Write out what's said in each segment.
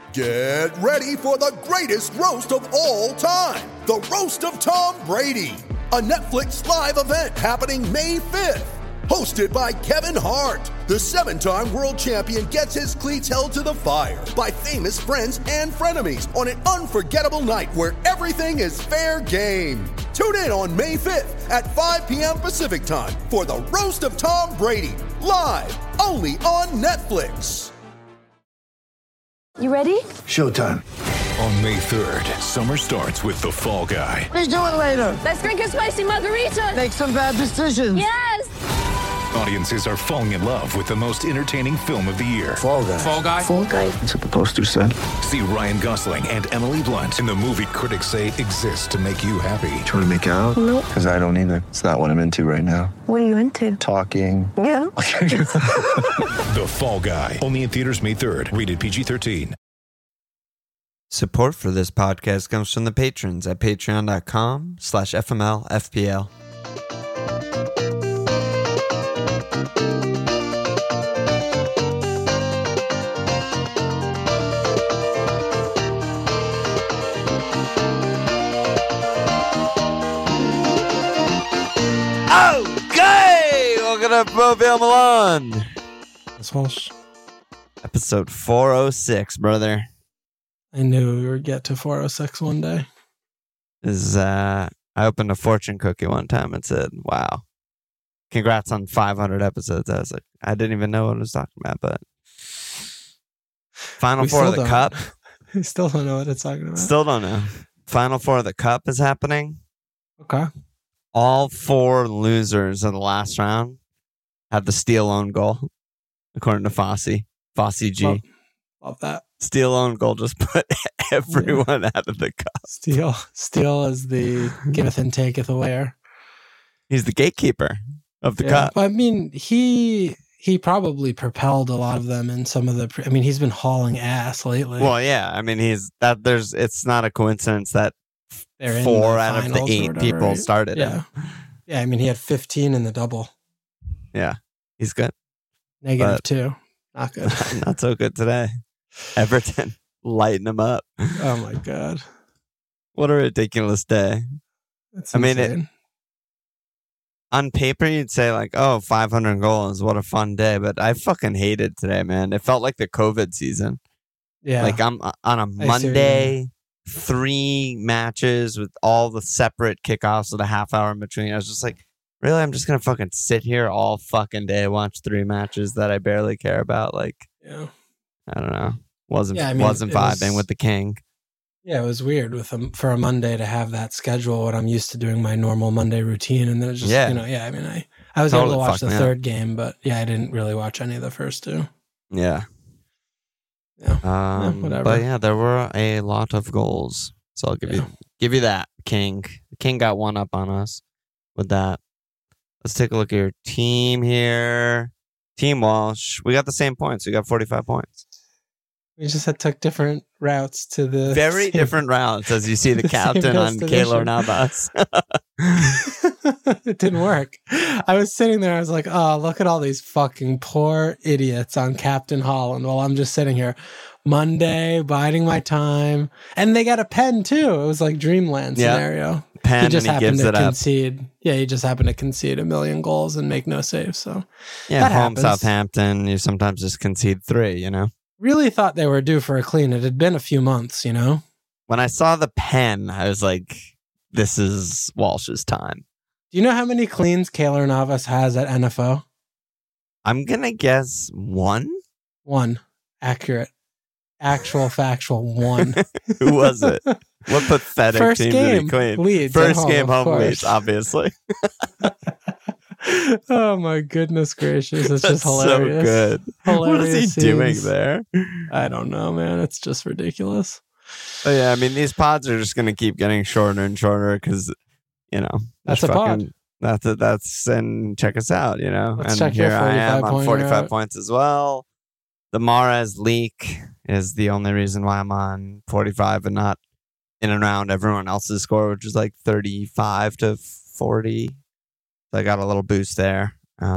Get ready for the greatest roast of all time, the Roast of Tom Brady, a Netflix live event happening May 5th. Hosted by Kevin Hart, the 7-time world champion gets his cleats held to the fire by famous friends and frenemies on an unforgettable night where everything is fair game. Tune in on May 5th at 5 p.m. Pacific time for the Roast of Tom Brady, live only on Netflix. You ready? Showtime. On May 3rd, summer starts with The Fall Guy. Let's do it later. Let's drink a spicy margarita. Make some bad decisions. Yes! Audiences are falling in love with the most entertaining film of the year. Fall Guy. Fall Guy? Fall guy. That's what the poster said. See Ryan Gosling and Emily Blunt in the movie critics say exists to make you happy. Trying to make it out? Nope. Because I don't either. It's not what I'm into right now. What are you into? Talking. Yeah. The Fall Guy. Only in theaters May 3rd. Rated PG-13. Support for this podcast comes from the patrons at patreon.com/FMLFPL. Okay! Welcome to Mobile Milan. That's Walsh. Episode 406, brother. I knew we would get to 406 one day. I opened a fortune cookie one time and said, wow, congrats on 500 episodes. I was like, I didn't even know what I was talking about, but Final Four of the Cup. We still don't know what it's talking about. Still don't know. Final Four of the Cup is happening. Okay. All 4 losers of the last round had the steal own goal, according to Fosse G. Love that. Steal own goal just put everyone out of the cup. Steele is the giveth and taketh away. He's the gatekeeper of the cup. I mean, he probably propelled a lot of them in some of the. I mean, he's been hauling ass lately. Well, yeah. I mean, it's not a coincidence that They're 4 out of the 8 whatever, people right? started Yeah. him. Yeah, I mean, he had 15 in the double. Yeah, he's good. -2. Not good. Not so good today. Everton lighten him up. Oh my God. What a ridiculous day. That's I mean, insane. On paper, you'd say like, oh, 500 goals. What a fun day. But I fucking hated today, man. It felt like the COVID season. Yeah. Like I'm on a Monday, 3 matches with all the separate kickoffs with a half hour in between. I was just like, really? I'm just going to fucking sit here all fucking day, watch 3 matches that I barely care about. Like, yeah. I don't know. Wasn't it vibing with the king. Yeah, it was weird for a Monday to have that schedule when I'm used to doing my normal Monday routine. And then it's just, I mean, I was Totally able to watch the fucked me third game, but yeah, I didn't really watch any of the first 2. Yeah. Yeah. Whatever. But yeah, there were a lot of goals. So I'll give you that, King. The King got one up on us with that. Let's take a look at your team here. Team Walsh. We got the same points. We got 45 points. We just took different routes to the Very different routes, as you see the captain on Keylor Navas. It didn't work. I was sitting there. I was like, oh, look at all these fucking poor idiots on Captain Holland while I'm just sitting here Monday, biding my time. And they got a pen, too. It was like Dreamland scenario. Pen, he just and he happened gives to it up. concede. Yeah, he just happened to concede 1 million goals and make no saves. So Yeah, that home happens. Southampton, you sometimes just concede 3, you know? Really thought they were due for a clean. It had been a few months, you know? When I saw the pen, I was like, this is Walsh's time. Do you know how many cleans Keylor Navas has at NFO? I'm going to guess 1. 1. Accurate. Actual factual 1. Who was it? What pathetic First team game, did he clean? Leeds at First home, game of home course. Leeds, obviously. Oh my goodness gracious. It's That's just hilarious. so good. What is he Hilarious doing scenes. there? I don't know, man. It's just ridiculous. But yeah, I mean, these pods are just going to keep getting shorter and shorter because, you know, That's a pod. And check us out, you know. Let's and check your here I am on 45 45 points as well. The Mahrez leak is the only reason why I'm on 45 and not in and around everyone else's score, which is like 35 to 40. So I got a little boost there.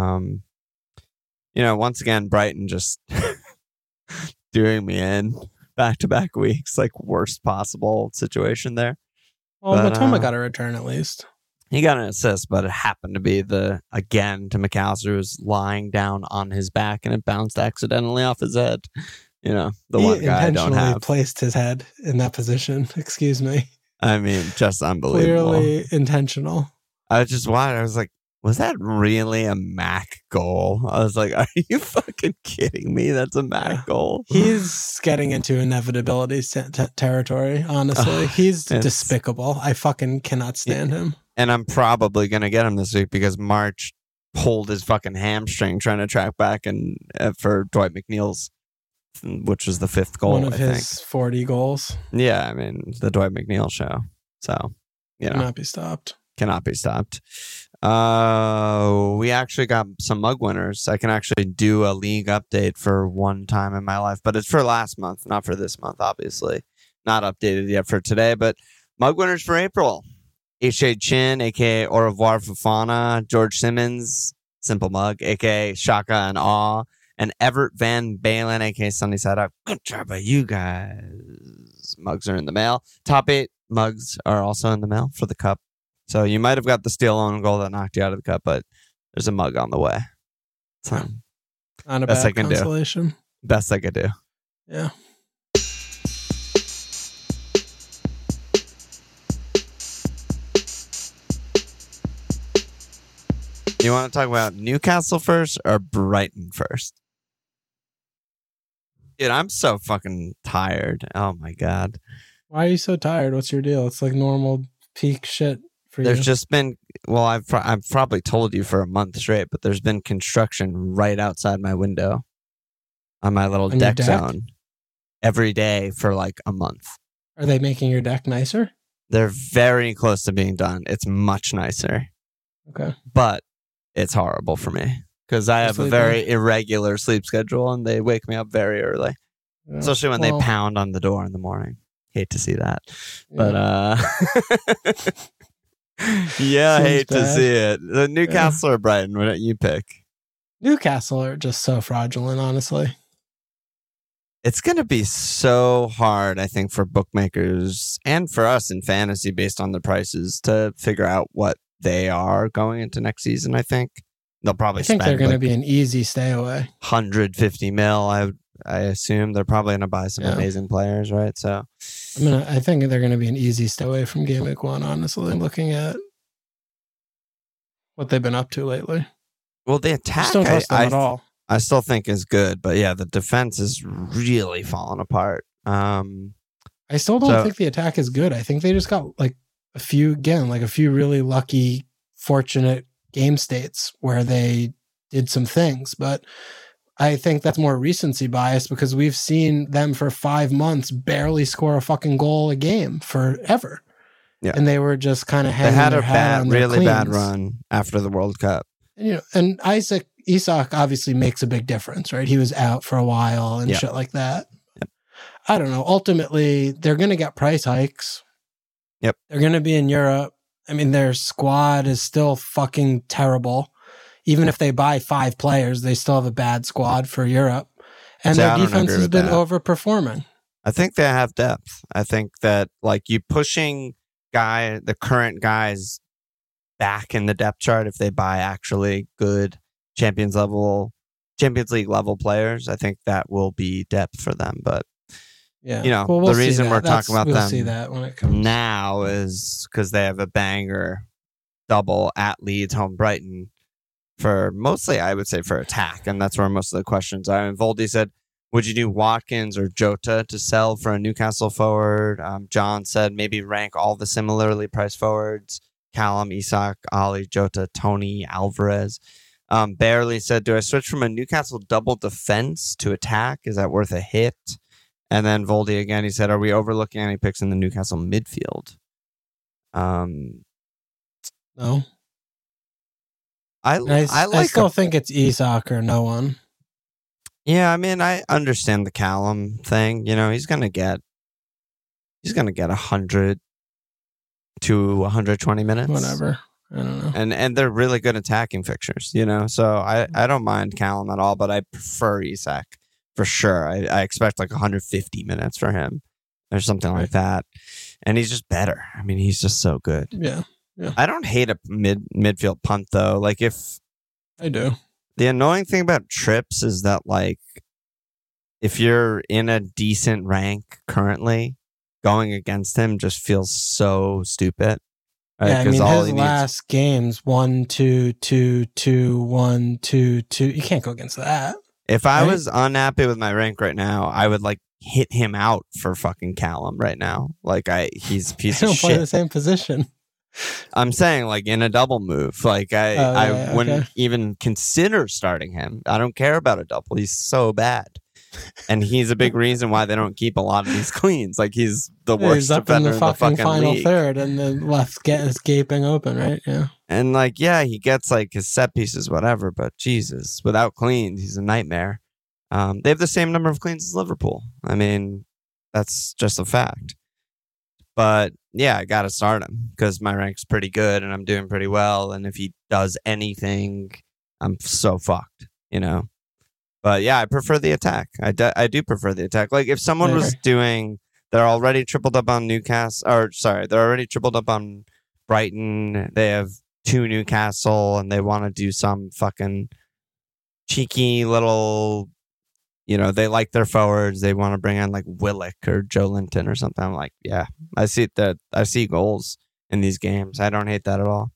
You know, once again, Brighton just doing me in. back-to-back weeks. Like, worst possible situation there. Well, But, Matoma got a return at least. He got an assist, but it happened to be again to McAllister, who was lying down on his back, and it bounced accidentally off his head. You know, the He one guy I don't intentionally have. placed his head in that position. Excuse me. I mean, just unbelievable. Clearly intentional. I was just watching. I was like, was that really a Mac goal? I was like, are you fucking kidding me? That's a Mac goal. He's getting into inevitability territory, honestly. He's despicable. I fucking cannot stand him. And I'm probably going to get him this week because March pulled his fucking hamstring trying to track back and for Dwight McNeil's, which was the 5th goal. One of his 40 goals. Yeah, I mean, the Dwight McNeil show. So, Cannot be stopped. Cannot be stopped. We actually got some mug winners. I can actually do a league update for one time in my life, but it's for last month, not for this month, obviously. Not updated yet for today, but mug winners for April. H.A. Chin, a.k.a. Au revoir Fofana, George Simmons, Simple Mug, a.k.a. Shaka and Awe, and Everett Van Balen, a.k.a. Sunny Side Up. Good job by you guys. Mugs are in the mail. Top 8 mugs are also in the mail for the cup. So you might have got the steal own goal that knocked you out of the cup, but there's a mug on the way. So Not a best I bad can consolation. do. Best I could do. Yeah. You want to talk about Newcastle first or Brighton first? Dude, I'm so fucking tired. Oh my God. Why are you so tired? What's your deal? It's like normal peak shit for There's you. just been, well, I've probably told you for a month straight, but there's been construction right outside my window on my little On your deck deck? zone every day for like a month. Are they making your deck nicer? They're very close to being done. It's much nicer, Okay. but it's horrible for me because I have a Sleeping? very irregular sleep schedule and they wake me up very early, Yeah. especially when Well, they pound on the door in the morning. Hate to see that, yeah. but yeah, I Seems hate to bad. see it. The Newcastle or Brighton, what do you pick? Newcastle are just so fraudulent, honestly. It's going to be so hard, I think, for bookmakers and for us in fantasy based on the prices to figure out what they are going into next season. I think they'll probably I think spend they're going to like be an easy stay away. 150 mil. I assume they're probably going to buy some Yeah. amazing players, right? So I think they're going to be an easy stay away from game week 1, honestly, looking at what they've been up to lately. well, the I attack just don't trust them at all. I still think is good, but yeah, the defense is really falling apart. I still don't So- think the attack is good. I think they just got like a few really lucky, fortunate game states where they did some things. But I think that's more recency bias because we've seen them for 5 months barely score a fucking goal a game forever. Yeah. And they were just kind of They hanging had their a hat on their really bad cleans. run after the World Cup. And Isak obviously makes a big difference, right? He was out for a while and Yeah. shit like that. Yep. I don't know. Ultimately, they're going to get price hikes. Yep. They're going to be in Europe. I mean, their squad is still fucking terrible. Even if they buy 5 players, they still have a bad squad for Europe. And See, I their don't defense agree has with been that. overperforming. I think they have depth. I think that like you pushing the current guys back in the depth chart if they buy actually good Champions League level players, I think that will be depth for them. But Yeah. You know, Well, the we'll see reason that. we're talking about we'll them see that when it comes. now is because they have a banger double at Leeds, home Brighton for mostly, I would say, for attack. And that's where most of the questions are. And Voldy said, would you do Watkins or Jota to sell for a Newcastle forward? John said maybe rank all the similarly priced forwards. Callum, Isak, Ali, Jota, Tony, Alvarez. Barely said, do I switch from a Newcastle double defense to attack? Is that worth a hit? And then Voldy again, he said, are we overlooking any picks in the Newcastle midfield? No. I I like still think it's Isak or no one. Yeah, I mean, I understand the Callum thing. You know, he's gonna get 100 to 120 minutes, Whatever. I don't know. and they're really good attacking fixtures. You know, so I don't mind Callum at all, but I prefer Isak for sure. I expect like 150 minutes for him or something like that. And he's just better. I mean, he's just so good. Yeah. I don't hate a midfield punt though. Like I do. The annoying thing about trips is that like if you're in a decent rank currently, going against him just feels so stupid. Right? Yeah, I mean, all his he needs- last games 1, 2, 2, 2, 1, 2, 2. You can't go against that. If I right? was unhappy with my rank right now, I would like hit him out for fucking Callum right now. Like he's a piece They of don't play the shit. same position. I'm saying like in a double move. Like I wouldn't okay. even consider starting him. I don't care about a double. He's so bad. And he's a big reason why they don't keep a lot of these cleans. Like he's the worst He's up in defender the in the fucking fucking final league. third, and the left is gaping open, right? Yeah. And like, yeah, he gets like his set pieces, whatever. But Jesus, without cleans, he's a nightmare. They have the same number of cleans as Liverpool. I mean, that's just a fact. But yeah, I got to start him because my rank's pretty good and I'm doing pretty well. And if he does anything, I'm so fucked, you know? But yeah, I prefer the attack. I do prefer the attack. Like if someone was doing, they're already tripled up on Newcastle, or sorry, they're already tripled up on Brighton. They have 2 Newcastle and they want to do some fucking cheeky little, you know, they like their forwards. They want to bring in like Willock or Joe Linton or something. I'm like, yeah, I see goals in these games. I don't hate that at all.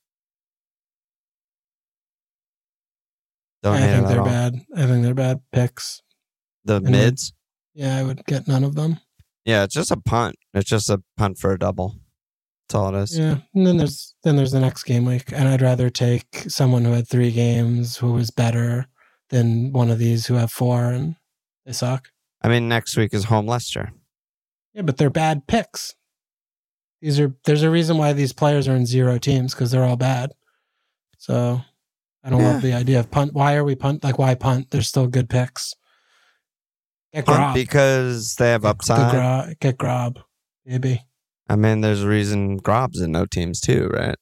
Don't I hate think it at they're all. bad. I think they're bad picks. The And mids? Yeah, I would get none of them. Yeah, it's just a punt. It's just a punt for a double. That's all it is. Yeah, and then there's the next game week, and I'd rather take someone who had 3 games who was better than one of these who have 4 and they suck. I mean, next week is home Leicester. Yeah, but they're bad picks. There's a reason why these players are in 0 teams because they're all bad. So I don't love the idea of punt. Why are we punt? Like, why punt? There's still good picks. Get Punt Grob. because they have upside. Get Grob, maybe. I mean, there's a reason Grob's in no teams too, right?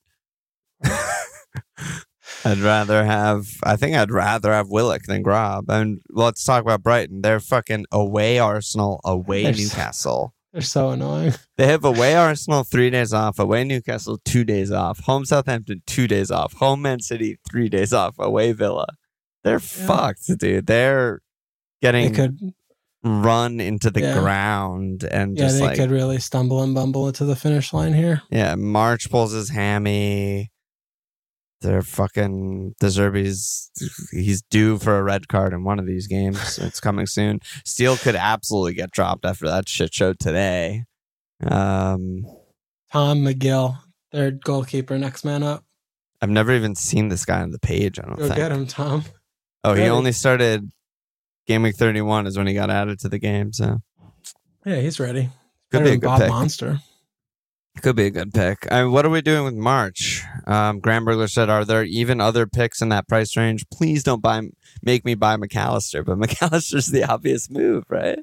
I think I'd rather have Willock than Grob. And let's talk about Brighton. They're fucking away Arsenal, away Newcastle. They're so annoying. They have away Arsenal 3 days off, away Newcastle 2 days off, home Southampton 2 days off, home Man City 3 days off, away Villa. They're fucked, dude. They're getting They could run into the ground and Yeah, just they like could really stumble and bumble into the finish line here. yeah. March pulls his hammy. They're fucking De Zerbi's. He's due for a red card in one of these games. It's coming soon. Steele could absolutely get dropped after that shit show today. Tom McGill, third goalkeeper, next man up. I've never even seen this guy on the page. I don't Go think. get him, Tom. Oh, he Ready. only started game week 31 is when he got added to the game. So Yeah, he's ready. could Better be a than good Bob pick. Monster. Could be a good pick. What are we doing with March? Graham Burglar said, are there even other picks in that price range? Please don't make me buy McAllister, but McAllister's the obvious move, right?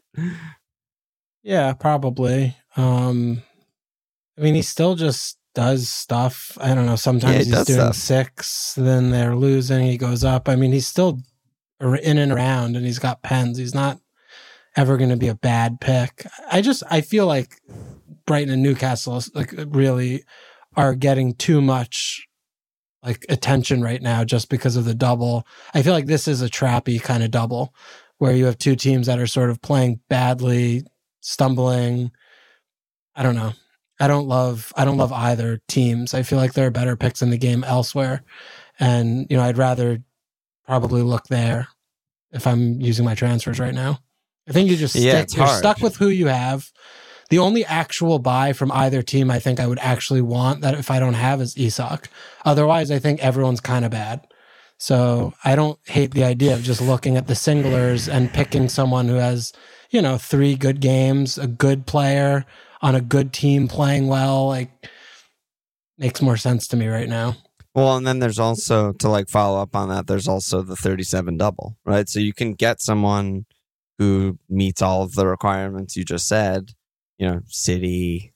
Yeah, probably. I mean, he still just does stuff. I don't know. Sometimes Yeah, he he's does doing stuff. 6, then they're losing. He goes up. I mean, he's still in and around, and he's got pens. He's not ever going to be a bad pick. I feel like Brighton and Newcastle like really are getting too much like attention right now just because of the double. I feel like this is a trappy kind of double where you have 2 teams that are sort of playing badly, stumbling. I don't know. I don't love either teams. I feel like there are better picks in the game elsewhere. And, you know, I'd rather probably look there if I'm using my transfers right now. I think you just Yeah, it's you're hard. stuck with who you have. The only actual buy from either team I think I would actually want that if I don't have is Isak. Otherwise, I think everyone's kind of bad. So I don't hate the idea of just looking at the singlers and picking someone who has, you know, 3 good games, a good player on a good team playing well. Like, makes more sense to me right now. Well, and then there's also, to like follow up on that, there's also the 37 double, right? So you can get someone who meets all of the requirements you just said. You know, City,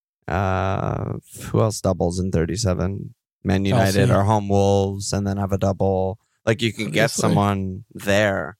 who else doubles in 37? Man United Chelsea. or home Wolves, and then have a double. Like you can get Obviously. someone there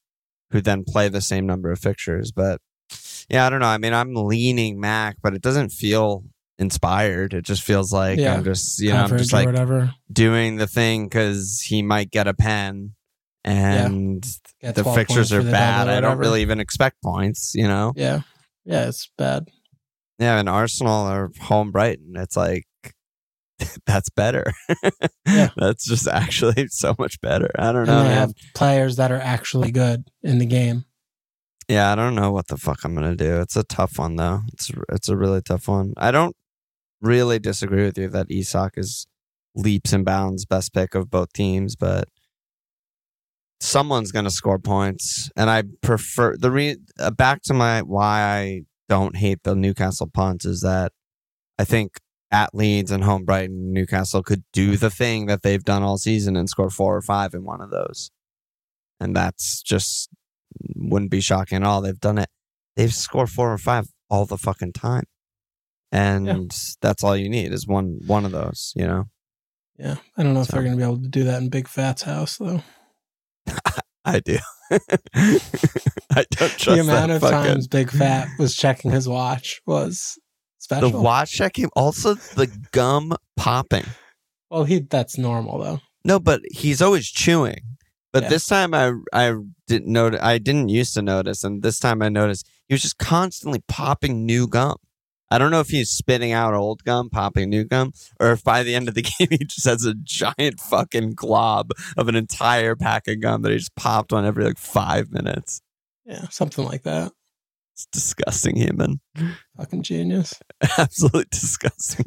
who then play the same number of fixtures. But yeah, I don't know. I mean, I'm leaning Mac, but it doesn't feel inspired. It just feels like I'm just, I'm just like whatever. Doing the thing because he might get a pen and the fixtures are bad. I don't really even expect points, Yeah. Yeah, it's bad. Yeah, and Arsenal are home Brighton. It's like, that's better. That's just actually so much better. I don't know. They have players that are actually good in the game. Yeah, I don't know what the fuck I'm gonna do. It's a tough one though. It's a really tough one. I don't really disagree with you that Isak is leaps and bounds best pick of both teams, but someone's gonna score points, and I prefer back to my why I don't hate the Newcastle punts is that I think at Leeds and home Brighton, Newcastle could do the thing that they've done all season and score 4 or 5 in one of those. And that's just wouldn't be shocking at all. They've done it. They've scored 4 or 5 all the fucking time. And that's all you need is one of those, Yeah. I don't know if they're going to be able to do that in Big Fat's house, though. I do. I don't trust the amount of times Big Fat was checking his watch was special. The watch checking, also the gum popping. Well, that's normal though. No, but he's always chewing. But this time I didn't notice. I didn't used to notice, and this time I noticed he was just constantly popping new gum. I don't know if he's spitting out old gum, popping new gum, or if by the end of the game he just has a giant fucking glob of an entire pack of gum that he just popped on every 5 minutes. Yeah, something like that. It's disgusting human. Fucking genius. Absolutely disgusting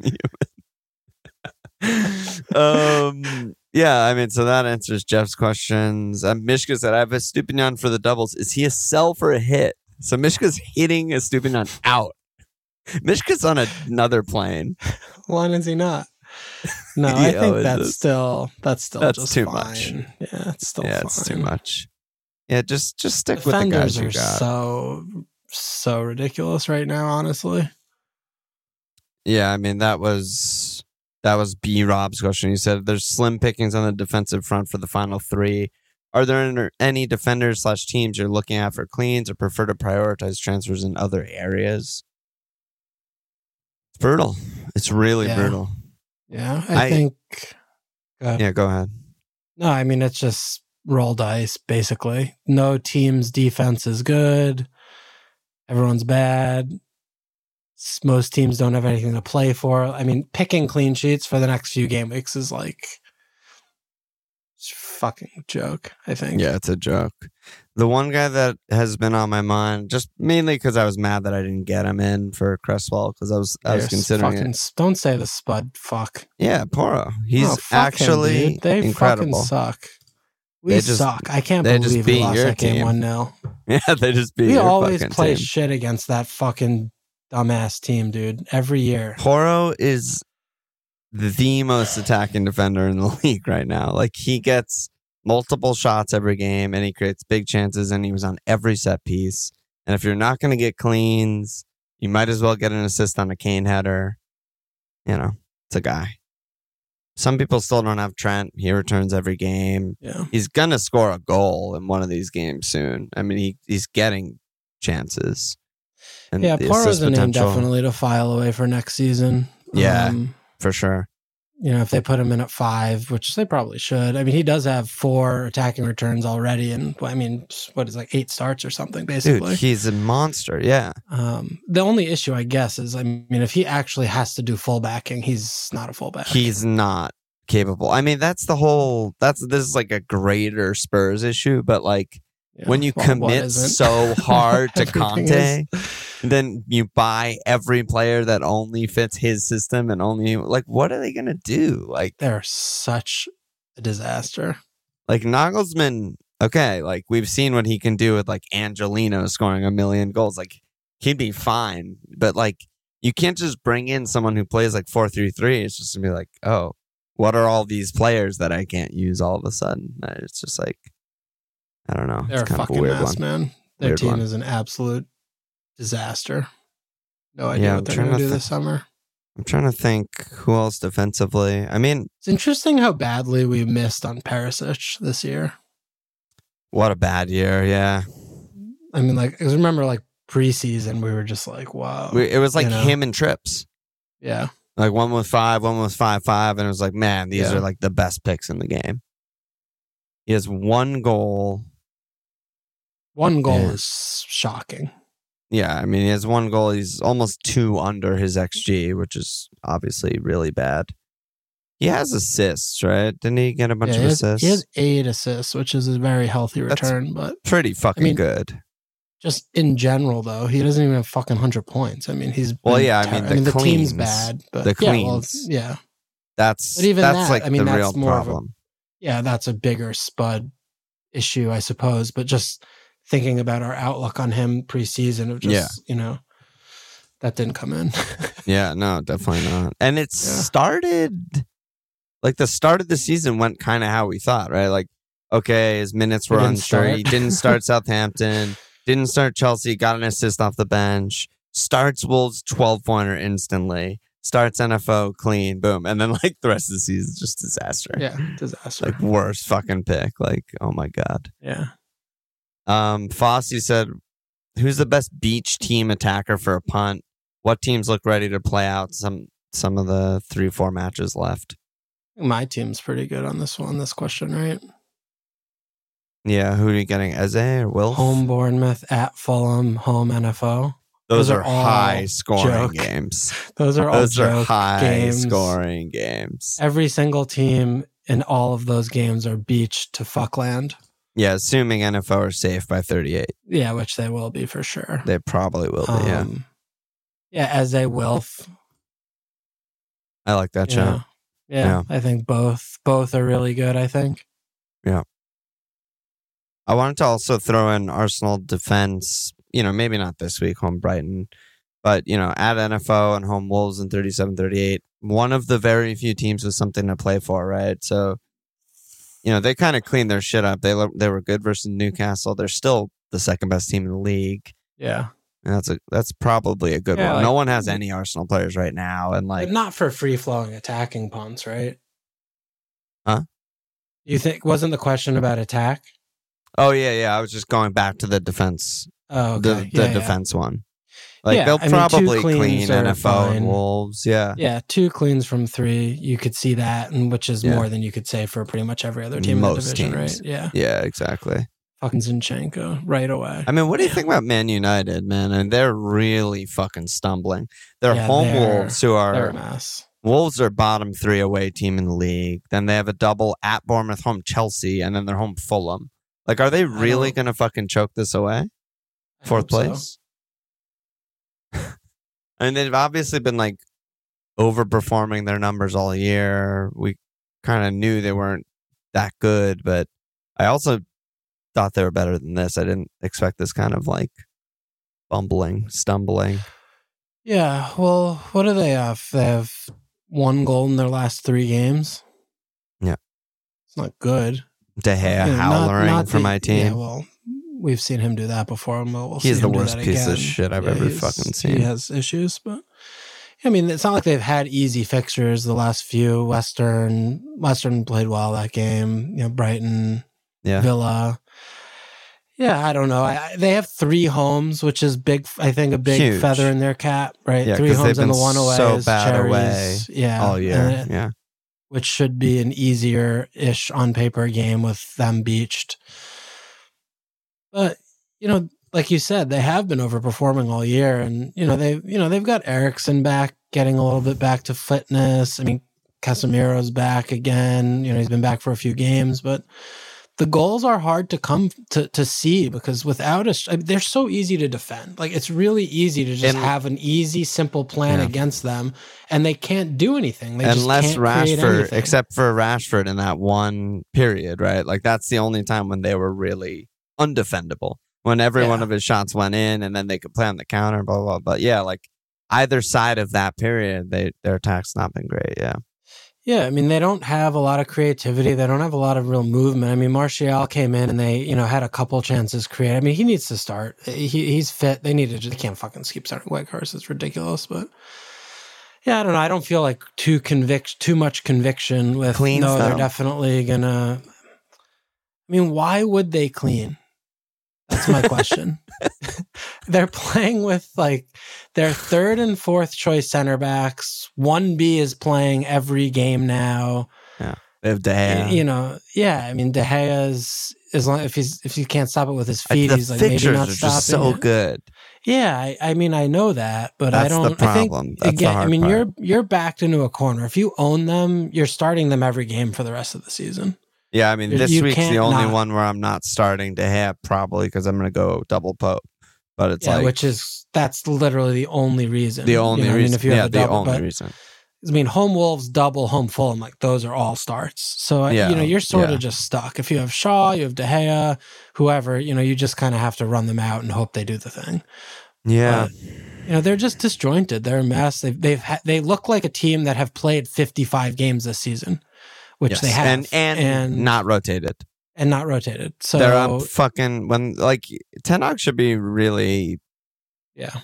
human. Yeah, I mean, so that answers Jeff's questions. Mishka said, I have a Estupinian for the doubles. Is he a sell for a hit? So Mishka's hitting a Estupinian out. Mishka's on another plane. Why is he not? No, I think that's still just too fine. much. Yeah, it's still fine. It's too much. Yeah, just stick with the guys you got. So ridiculous right now, honestly. Yeah, I mean that was B Rob's question. He said there's slim pickings on the defensive front for the final 3. Are there any defenders / teams you're looking at for cleans or prefer to prioritize transfers in other areas? It's brutal. It's really brutal. Yeah, I think. Yeah, go ahead. No, I mean, it's just roll dice, basically. No team's defense is good. Everyone's bad. Most teams don't have anything to play for. I mean, picking clean sheets for the next few game weeks is it's a fucking joke, I think. Yeah, it's a joke. The one guy that has been on my mind, just mainly because I was mad that I didn't get him in for Cresswell, because I was considering it. Don't say the spud. Fuck. Yeah, Porro. He's actually they incredible. Fucking suck. We suck. I can't believe we lost that game 1-0. Yeah, they just beat We your always fucking play team. shit against that fucking dumbass team, dude. Every year. Porro is the most attacking defender in the league right now. He gets multiple shots every game, and he creates big chances, and he was on every set piece. And if you're not going to get cleans, you might as well get an assist on a Kane header. It's a guy. Some people still don't have Trent. He returns every game. Yeah. He's going to score a goal in one of these games soon. I mean, he's getting chances. And yeah, Porro's a name definitely to file away for next season. Yeah, for sure. If they put him in at 5, which they probably should. I mean, he does have 4 attacking returns already, and I mean, what is 8 starts or something, basically. Dude, he's a monster, yeah. The only issue, I guess, is, I mean, if he actually has to do fullbacking, he's not a fullback. He's not capable. I mean, this is a greater Spurs issue, but when you commit so hard to Conte, then you buy every player that only fits his system and only what are they going to do? They're such a disaster. Nagelsmann, okay, we've seen what he can do with Angelino scoring 1 million goals. He'd be fine, but you can't just bring in someone who plays 4-3-3. It's just gonna be oh, what are all these players that I can't use all of a sudden? It's just I don't know. They're it's a fucking mess, one. man. Their team is an absolute disaster. No idea what they're going to do this summer. I'm trying to think who else defensively. I mean, it's interesting how badly we missed on Perisic this year. What a bad year, yeah. I mean, like, 'cause remember, like preseason, we were just like, wow. It was like you know? him and Trips. Yeah. Like one was 5, one was 5-5, and it was like, man, these Yeah. are like the best picks in the game. He has 1 goal. One goal Yeah. is shocking. Yeah, I mean, he has 1 goal. He's almost 2 under his XG, which is obviously really bad. He has assists, right? Didn't he get a bunch of assists? He has 8 assists, which is a very healthy That's return. But pretty fucking I mean, good. just in general, though, he doesn't even have fucking 100 points. I mean, he's Well, been yeah, I mean, the the team's cleans. bad, but The yeah, well, cleans. yeah. That's But even that's that, like I mean, the that's real more of a- problem. Yeah, that's a bigger Spud issue, I suppose. But just thinking about our outlook on him preseason of just, that didn't come in. Yeah, no, definitely not. And it started, like the start of the season went kind of how we thought, right? Like, okay, his minutes were He didn't unsure. start. He didn't start Southampton, didn't start Chelsea, got an assist off the bench, starts Wolves 12-pointer instantly, starts NFO clean, boom. And then like the rest of the season is just disaster. Yeah, disaster. Like worst fucking pick. Like, oh my God. Yeah. Fossey said, who's the best beach team attacker for a punt? What teams look ready to play out some of the 3-4 matches left? My team's pretty good on this question, right? Yeah, who are you getting? Eze or Wilf? Home Bournemouth, at Fulham, home NFO. Those are all high scoring joke. games. Those are all Those are joke high games. scoring games. Every single team in all of those games are beached to fuckland. Yeah, assuming NFO are safe by 38. Yeah, which they will be for sure. They probably will be, yeah. Yeah, as a Wilf. I like that shot. Yeah, I think both are really good, I think. Yeah. I wanted to also throw in Arsenal defense, maybe not this week, home Brighton, but, at NFO and home Wolves in 37-38. One of the very few teams with something to play for, right? So, they kind of cleaned their shit up. They were good versus Newcastle. They're still the second best team in the league. Yeah. And that's probably a good one. Like, no one has any Arsenal players right now, and like but not for free-flowing attacking punts, right? Huh? You think wasn't the question about attack? Oh yeah. I was just going back to the defense. Oh, okay. The defense one. Like Yeah, they'll I mean, 2 probably clean cleans are NFO fine. and Wolves. Yeah. Yeah, 2 cleans from 3. You could see that, and which is more than you could say for pretty much every other team Most in the division, teams. right? Yeah. Yeah, exactly. Fucking Zinchenko right away. I mean, what do you think about Man United, man? And they're really fucking stumbling. They're Yeah, home they're- Wolves who They're are a mess. Wolves are bottom 3 away team in the league. Then they have a double at Bournemouth, home Chelsea, and then they're home Fulham. Like, are they really going to fucking choke this away? I 4th hope so. place? I mean, they've obviously been like overperforming their numbers all year. We kind of knew they weren't that good, but I also thought they were better than this. I didn't expect this kind of like stumbling. Yeah, well, what do they have? They have 1 goal in their last 3 games. Yeah. It's not good. De Gea Yeah, howling for my team. Yeah, well, we've seen him do that before, and we'll He's see the him do worst that piece of again. shit I've ever he's- fucking seen. He has issues, but I mean, it's not like they've had easy fixtures the last few. Western played well that game. Brighton, Yeah. Villa. Yeah, I don't know. They have 3 homes, which is big. I think a big Huge. feather in their cap, right? Yeah, 3 'cause homes they've and the been 1 away so is bad Cherries. away Yeah, all year. and Yeah. which should be an easier-ish on paper game with them beached. But like you said, they have been overperforming all year, and they've got Eriksen back, getting a little bit back to fitness. I mean, Casemiro's back again. He's been back for a few games, but the goals are hard to come to see because without they're so easy to defend. Like, it's really easy to just have an easy, simple plan against them, and they can't do anything. They Unless just can't create Rashford, anything. except for Rashford in that one period, right? Like that's the only time when they were really undefendable. When every one of his shots went in, and then they could play on the counter, blah blah. But yeah, like either side of that period, their attack's not been great. Yeah. Yeah, I mean, they don't have a lot of creativity. They don't have a lot of real movement. I mean, Martial came in and they, had a couple chances created. I mean, he needs to start. He's fit. They can't fucking keep starting Weghorst. It's ridiculous. But yeah, I don't know. I don't feel like too much conviction with, Cleans they're them. definitely gonna. I mean, why would they clean? That's my question. They're playing with like their third and fourth choice center backs. 1B is playing every game now. Yeah, they have De Gea. You know, yeah. I mean, De Gea is as long if he can't stop it with his feet, the he's like maybe fixtures not are stopping. just so it. good. Yeah, I mean, I know that, but That's I don't. the problem. I think That's the again, hard I mean, part. you're backed into a corner. If you own them, you're starting them every game for the rest of the season. Yeah, I mean, this You week's can't the only not. one where I'm not starting to have probably because I'm going to go double Pope. But it's Yeah, like that's literally the only reason. the only You know, reason. I mean, if you have Yeah, a the double, only but, reason. I mean, home Wolves, double, home Fulham, like those are all starts. So Yeah, you know, you're sort yeah. of just stuck. If you have Shaw, you have De Gea, whoever, you know, you just kind of have to run them out and hope they do the thing. Yeah. But, you know, they're just disjointed. They're a mess. They look like a team that have played 55 games this season, which Yes. they have, and not rotated. and not rotated. So They're up fucking when like Ten Hag should be really yeah,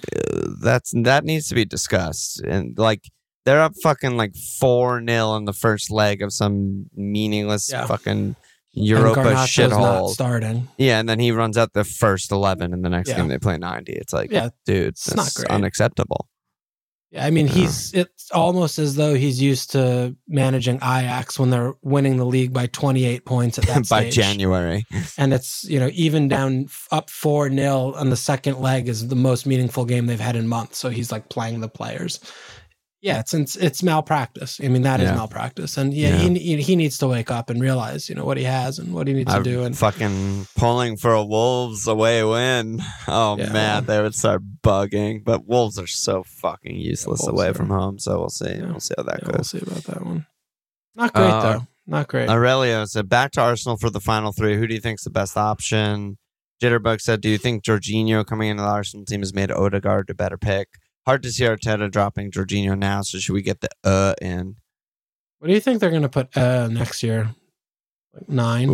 that needs to be discussed. And like they're up fucking like 4-0 in the first leg of some meaningless Yeah. fucking and Europa Garnacho's not shithole. starting. Yeah, and then he runs out the first 11 and the next Yeah. game they play 90. It's like, Yeah, dude, it's that's not great. unacceptable. Yeah, I mean, it's almost as though he's used to managing Ajax when they're winning the league by 28 points at that By stage. January. And it's, you know, even down up 4-0 on the second leg is the most meaningful game they've had in months. So he's like playing the players. Yeah, it's malpractice. I mean, that is Yeah. malpractice. And yeah, he needs to wake up and realize, you know, what he has and what he needs to I'm do. And fucking pulling for a Wolves away win. Oh Yeah, man, they would start bugging. But Wolves are so fucking useless Wolves away are- from home. So we'll see. Yeah. We'll see how that yeah, we'll goes. see about that one. Not great, though. Not great. Aurelio said, back to Arsenal for the final three. Who do you think's the best option? Jitterbug said, do you think Jorginho coming into the Arsenal team has made Odegaard a better pick? Hard to see Arteta dropping Jorginho now, so should we get the in? What do you think they're going to put next year? Like 9?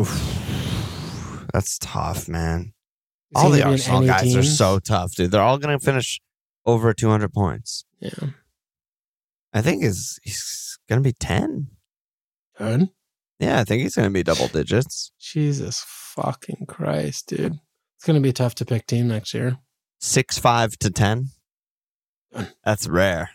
Oof. That's tough, man. Is All he the gonna be in Arsenal any guys are teams? so tough, dude. They're all going to finish over 200 points. Yeah. I think he's going to be 10. 10? Yeah, I think he's going to be double digits. Jesus fucking Christ, dude. It's going to be tough to pick team next year. 6'5" to 10. That's rare.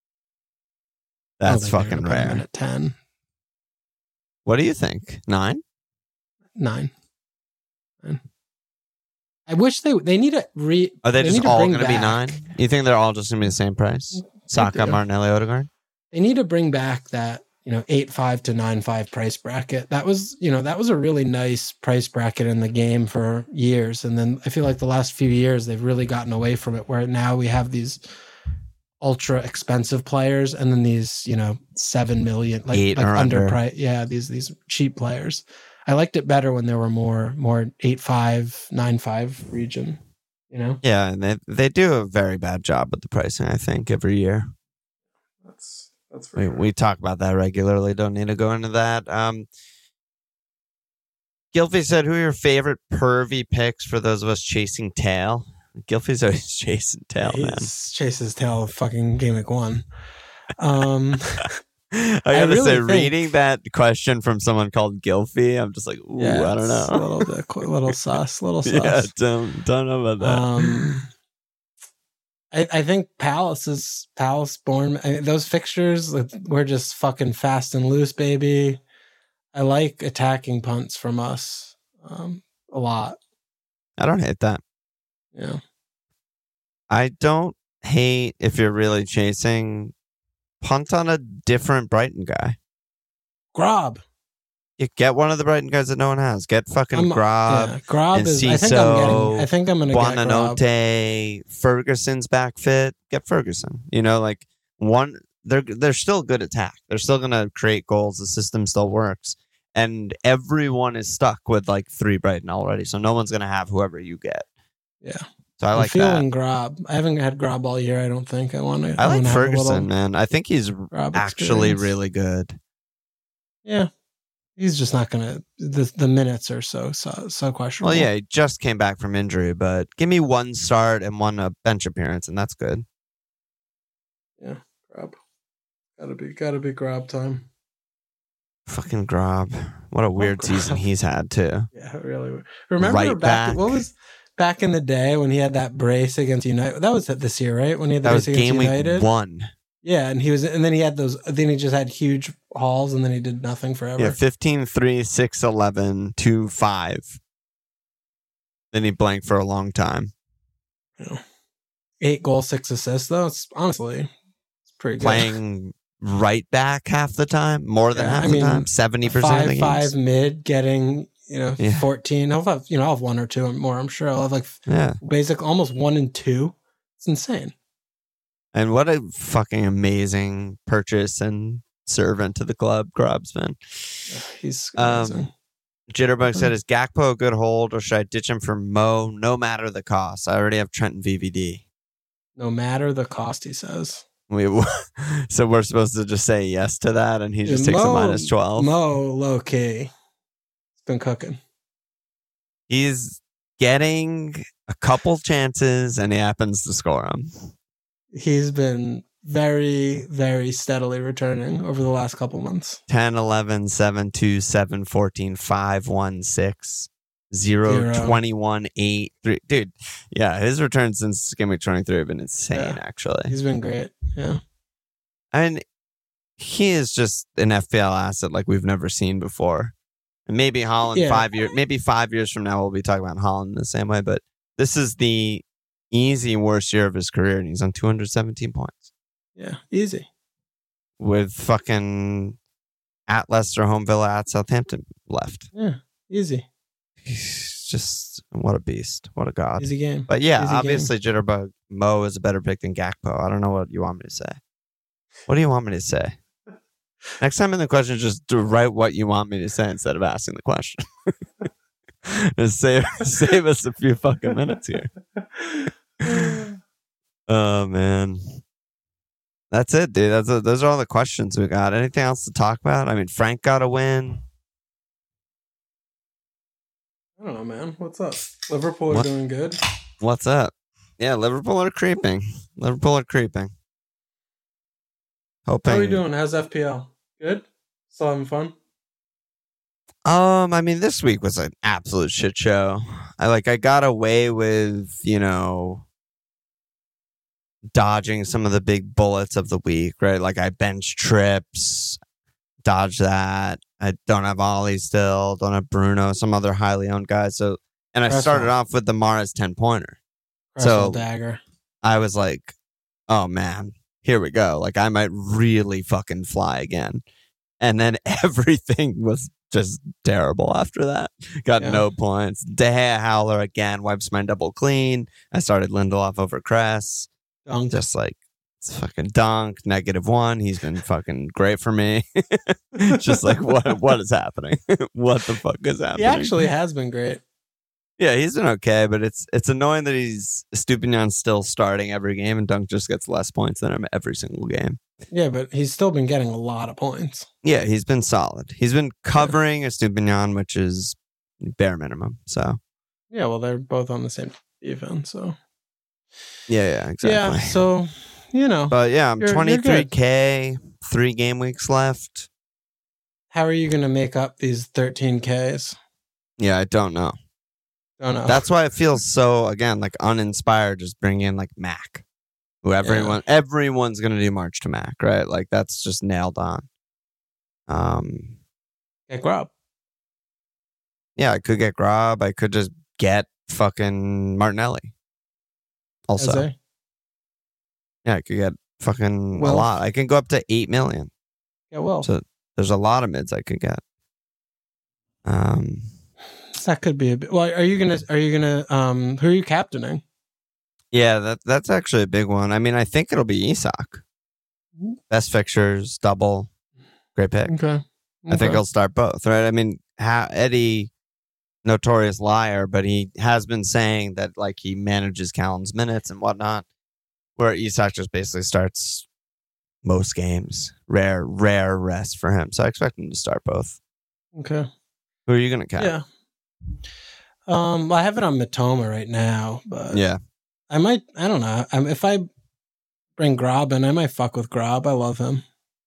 That's fucking Put him in rare. at 10. What do you think? 9? 9. I wish they need to Are they just need to all bring going to be back- 9? You think they're all just going to be the same price? Saka, do. Martinelli, Odegaard? They need to bring back that, 8.5 to 9.5 price bracket. That was a really nice price bracket in the game for years. And then I feel like the last few years they've really gotten away from it, where now we have these ultra expensive players and then these, 7 million, like 8 or under. underpriced. Yeah, these cheap players. I liked it better when there were more 8.5, 9.5 region, Yeah, and they do a very bad job with the pricing, I think, every year. That's for We talk about that regularly. Don't need to go into that. Gilfy said, who are your favorite pervy picks for those of us chasing tail? Gilfy's always chasing tail, man. Chases tail fucking game week 1. I gotta really say, think- reading that question from someone called Gilfy, I'm just like, ooh, I don't it's know. A little sus, little sus. Yeah, don't know about that. I think Palace born. Those fixtures we're just fucking fast and loose, baby. I like attacking punts from us a lot. I don't hate that. Yeah, I don't hate if you're really chasing. Punt on a different Brighton guy. Grob. You get one of the Brighton guys that no one has. Get fucking Grob. Yeah, Grob and is. Ciso, I think I'm gonna get Grob. Buonanotte, Ferguson's back fit. Get Ferguson. They're still good attack. They're still gonna create goals. The system still works. And everyone is stuck with like 3 Brighton already. So no one's gonna have whoever you get. Yeah. So I I'm like feeling that. Grob. I haven't had Grob all year. I don't think I want to. I like Ferguson, man. I think he's Grob actually experience. really good. Yeah, he's just not gonna. The minutes are so questionable. Well, yeah, he just came back from injury, but give me 1 start and 1 bench appearance, and that's good. Grob. Gotta be Grob time. Fucking Grob. What a weird Grob. season he's had, too. Yeah, really. Remember Right back. what was back in the day when he had that brace against United. That was this year, right? When he had the That brace was against game United. week 1. Yeah, and then he had those. Then he just had huge hauls, and then he did nothing forever. Yeah, 15-3, 6-11, 2-5. Then he blanked for a long time. 8 goals, 6 assists, though. It's honestly, it's pretty good. Playing right back half the time, more than half the time, 70% of the games. 5 mid, getting 14. I'll have 1 or 2 more. I'm sure I'll have basic almost 1 and 2. It's insane. And what a fucking amazing purchase and servant to the club Grob's been. He's amazing. Jitterbug said, is Gakpo a good hold or should I ditch him for Mo no matter the cost? I already have Trent and VVD. No matter the cost, he says. So we're supposed to just say yes to that and he just takes a -12. Mo, low key. It's been cooking. He's getting a couple chances and he happens to score them. He's been very, very steadily returning over the last couple months. 10, 11, 7, 2, 7, 14, 5, 1, 6, 0, 21, 8, 3. Dude, yeah, his returns since game week 23 have been insane, actually. He's been great, yeah. I mean, he is just an FPL asset like we've never seen before. And maybe Holland 5 years, maybe 5 years from now we'll be talking about Holland in the same way, but this is the easy worst year of his career, and he's on 217 points. Yeah, easy. With fucking at Leicester, home Villa, at Southampton left. Yeah, easy. He's just, what a beast. What a god. Easy game. But yeah, Easy obviously Jitterbug, Mo is a better pick than Gakpo. I don't know what you want me to say. What do you want me to say? Next time in the question, just write what you want me to say instead of asking the question. Just save us a few fucking minutes here. Oh, man. That's it, dude. Those are all the questions we got. Anything else to talk about? I mean, Frank got a win. I don't know, man. What's up? Liverpool are doing good. What's up? Yeah, Liverpool are creeping. Hoping. How are you doing? How's FPL? Good? Still having fun? I mean, this week was an absolute shit show. I got away with, dodging some of the big bullets of the week, right? Like I bench trips, dodge that. I don't have Ollie still, don't have Bruno, some other highly owned guys. So, and I started off with the Mahrez 10-pointer. So dagger. I was like, oh man, here we go. Like I might really fucking fly again. And then everything was just terrible after that. Got no points. De Gea Howler again wipes my double clean. I started Lindelof over Kress. Just like, it's fucking dunk, -1. He's been fucking great for me. Just like, what is happening? What the fuck is happening? He actually has been great. Yeah, he's been okay, but it's annoying that Estupiñán's still starting every game and Dunk just gets less points than him every single game. Yeah, but he's still been getting a lot of points. Yeah, he's been solid. He's been covering Estupiñán, which is bare minimum. So yeah, well, they're both on the same defense, so yeah, exactly. Yeah, so But yeah, I'm 23K, 3 game weeks left. How are you going to make up these 13Ks? Yeah, I don't know. Don't know. That's why it feels so, again, like uninspired. Just bring in like Mac, who everyone's going to do March to Mac, right? Like that's just nailed on. Get Grob. Yeah, I could get Grob. I could just get fucking Martinelli. Also, yeah, I could get fucking a lot. I can go up to 8 million. Yeah, well, so there's a lot of mids I could get. That could be a bit. Well, are you gonna? Who are you captaining? Yeah, that's actually a big one. I mean, I think it'll be Isak. Best fixtures, double, great pick. Okay. I think he'll start both, right? I mean, Eddie, notorious liar, but he has been saying that like he manages Callum's minutes and whatnot, where Isak just basically starts most games. Rare rest for him. So I expect him to start both. Okay. Who are you going to cap? Yeah. I have it on Matoma right now, but yeah, I don't know. If I bring Grob in, I might fuck with Grob. I love him.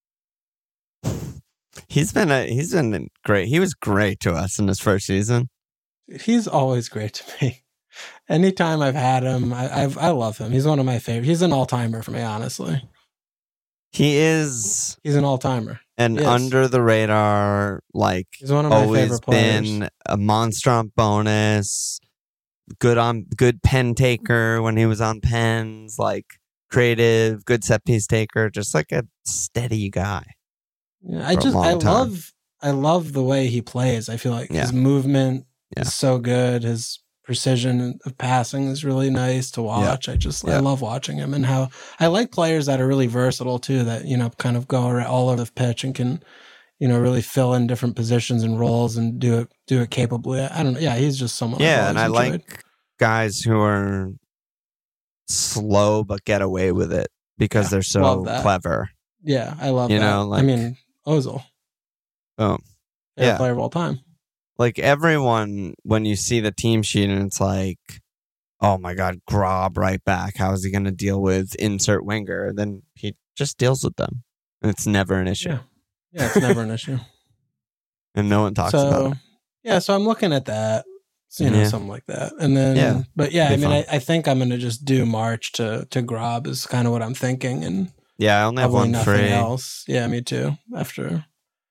He's been great. He was great to us in his first season. He's always great to me. Anytime I've had him, I love him. He's one of my favorite. He's an all-timer for me, honestly. He is He's an all-timer. an Yes. under the radar, like He's one of my always favorite players. been a monster on bonus, good pen taker when he was on pens, like creative, good set piece taker, just like a steady guy. Yeah, for a long time. I love the way he plays. I feel like Yeah. his movement Yeah. is so good. His precision of passing is really nice to watch. I love watching him, and how I like players that are really versatile too, that, kind of go all over the pitch and can, really fill in different positions and roles and do it capably. I don't know. Yeah, he's just someone. Yeah, I've and I always enjoyed. like guys who are slow but get away with it because they're so love that. clever. Yeah, I love You that. know, like- Ozil. Boom. Favorite Yeah. player of all time. Like everyone, when you see the team sheet and it's like, oh my God, Grob right back. How is he going to deal with insert winger? Then he just deals with them. And it's never an issue. Yeah, it's never an issue. And no one talks about it. Yeah, so I'm looking at that. So, Yeah. something like that. And then, Yeah. but yeah, I Be mean, fun. I think I'm going to just do March to Grob is kind of what I'm thinking. And Yeah, I only have probably one nothing free. else. Yeah, me too. After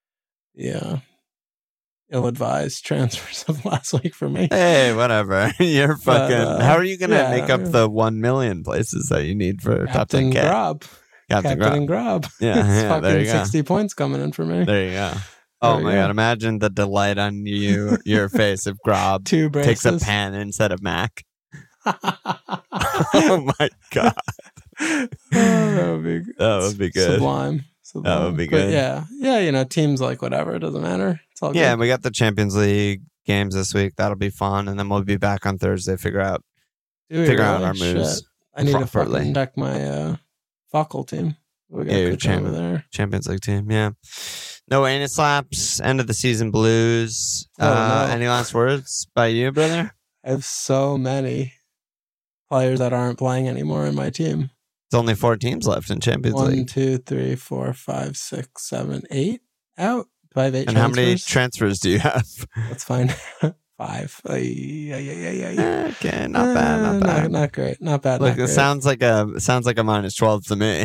ill-advised transfers of last week for me. Hey, whatever. You're But, fucking. How are you going to make up yeah. the 1 million places that you need for top Captain 10K? Grob. Captain Captain Grob. Grob. Yeah, It's yeah, fucking there you go. 60 points coming in for me. There you go. Oh we my go. God. Imagine the delight on your face if Grob 2 takes a braces. pen instead of Mac. Oh my God. that would be good. Sublime. That would be But good. yeah, teams like whatever, it doesn't matter. It's all Yeah, good. and we got the Champions League games this week. That'll be fun. And then we'll be back on Thursday, figure out Do we out really? our moves. Shit. I need to properly. fucking deck my Focal team. We got Yeah, your good time over there. Champions League team. Yeah. No anus slaps. End of the season blues. Oh, no. Any last words by you, brother? I have so many players that aren't playing anymore in my team. It's only 4 teams left in Champions 1, League. 2, 3, 4, 5, 6, 7, 8 out. Do I have 8 And how many transfers? transfers do you have? Let's find 5. Yeah. Okay, not bad, not bad. Not great. Not bad. Look, not it great. sounds like a minus 12 to me.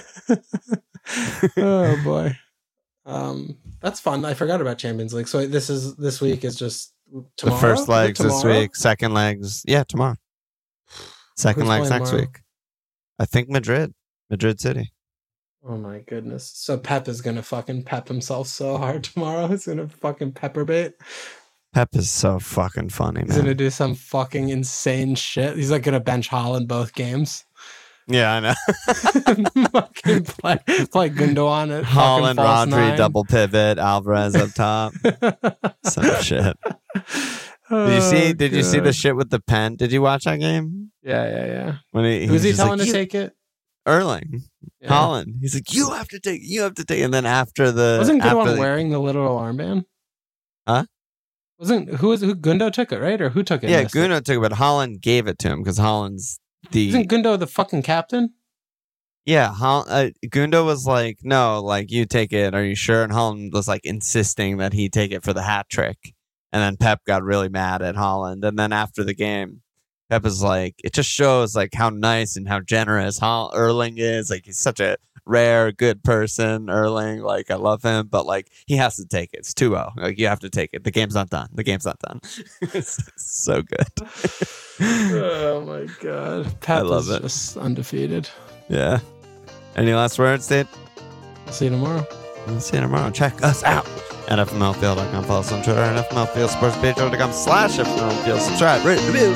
Oh boy. That's fun. I forgot about Champions League. So this week is just tomorrow. The first Is it legs this tomorrow? week, second legs, yeah, tomorrow. Second Who's legs playing next tomorrow? week. I think Madrid City. Oh my goodness. So Pep is gonna fucking pep himself so hard tomorrow. He's gonna fucking pepper bait. Pep is so fucking funny, He's gonna man. do some fucking insane shit. He's like gonna bench Haaland both games. Yeah, I know. Fucking play Gundogan at Holland, fucking false Rodri, 9. double pivot, Alvarez up top. Some shit. Did you see the shit with the pen? Did you watch that game? Yeah. When he Who's he just telling like, to take it? Erling. Yeah. Holland. He's like, you have to take it. And then after the Wasn't after Gundogan the- wearing the literal armband? Huh? Who Gundo took it, right? Or who took it? Yeah, Missed it? Gundo took it, but Holland gave it to him because Holland's Isn't Gundo the fucking captain? Yeah, Gundo was like, no, like, you take it. Are you sure? And Holland was like insisting that he take it for the hat trick. And then Pep got really mad at Holland. And then after the game, Pep was like, it just shows like how nice and how generous Erling is. Like, he's such a rare, good person, Erling. Like, I love him, but like, he has to take it. It's 2-0. Like, you have to take it. The game's not done. It's so good. Oh my god. Pep I love is it. just undefeated. Yeah. Any last words, Dave? See you tomorrow. We'll see you tomorrow. Check us out at FMLfield.com. Follow us on Twitter at FMLfield Sports Patreon.com/FMLfield. Subscribe, rate, review.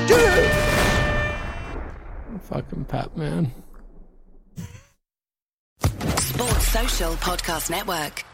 Fucking Pep, man. Sports Social Podcast Network.